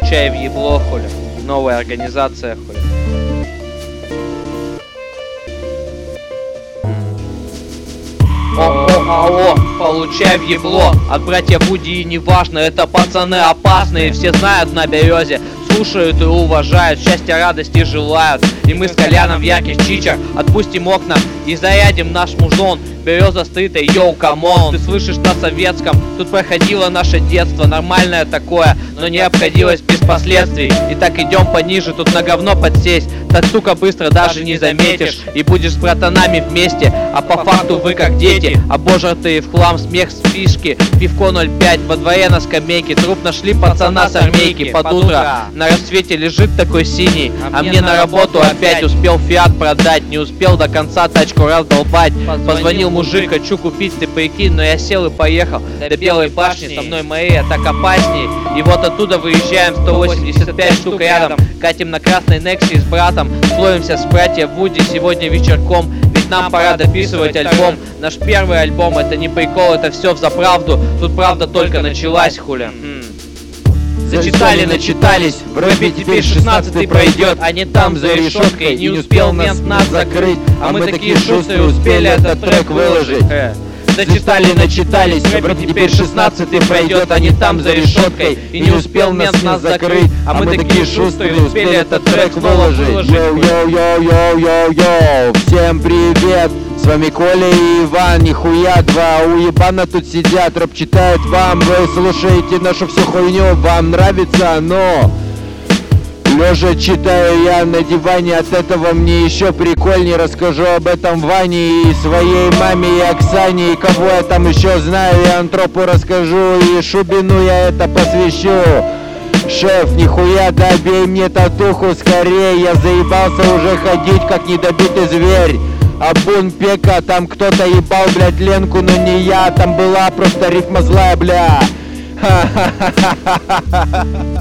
получай в ебло, хули. Новая организация, хули. О, получай в ебло от братья Вуди, и неважно, это пацаны опасные, все знают на березе, слушают и уважают, счастья, радости желают. И мы с Коляном в ярких чичах отпустим окна и зарядим наш мужон. Береза стоит, и йоу, камон. Ты слышишь на советском, тут проходило наше детство, нормальное такое, но не обходилось без последствий. И так идем пониже, тут на говно подсесть, так, сука, быстро даже не заметишь. И будешь с братанами вместе, а по факту вы как дети, обожратые в хлам, смех с фишки, пивко 0,5 во дворе на скамейке. Труп нашли пацана с армейки под утро, на рассвете лежит такой синий, а мне на работу опять. Успел фиат продать, не успел до конца тачку раздолбать. Позвонил мужик, хочу купить, ты прикинь, но я сел и поехал до Белой башни, со мной мои, а так опасней. И вот оттуда выезжаем, 185 штук рядом, катим на красной Некси с братом, словимся с братья Вуди сегодня вечерком, ведь нам пора дописывать альбом. Наш первый альбом, это не прикол, это все взаправду, тут правда только началась, хуля. Зачитали, начитались, в рэпе теперь 16-й пройдет, а не там за решеткой, не успел мент нас закрыть, а мы такие шустрые успели этот трек выложить. Зачитали, начитались, в рэпе теперь 16-й пройдет, а не там за решеткой, и не успел мент нас закрыть, а мы такие шустрые успели этот трек выложить. Йоу-йоу-йоу-йоу-йоу, всем привет! С вами Коля и Иван, нихуя два уебана тут сидят, рэп читают вам, вы слушаете нашу всю хуйню, вам нравится оно? Лежа читаю я на диване, от этого мне еще прикольнее, расскажу об этом Ване и своей маме и Оксане, и кого я там еще знаю, и Антропу расскажу, и Шубину я это посвящу. Шеф, нихуя, добей мне татуху скорее, я заебался уже ходить, как недобитый зверь. А Бун Пека, там кто-то ебал, блядь, Ленку, но не я, там была просто рифма злая, бля. Ха-ха-ха-ха-ха-ха.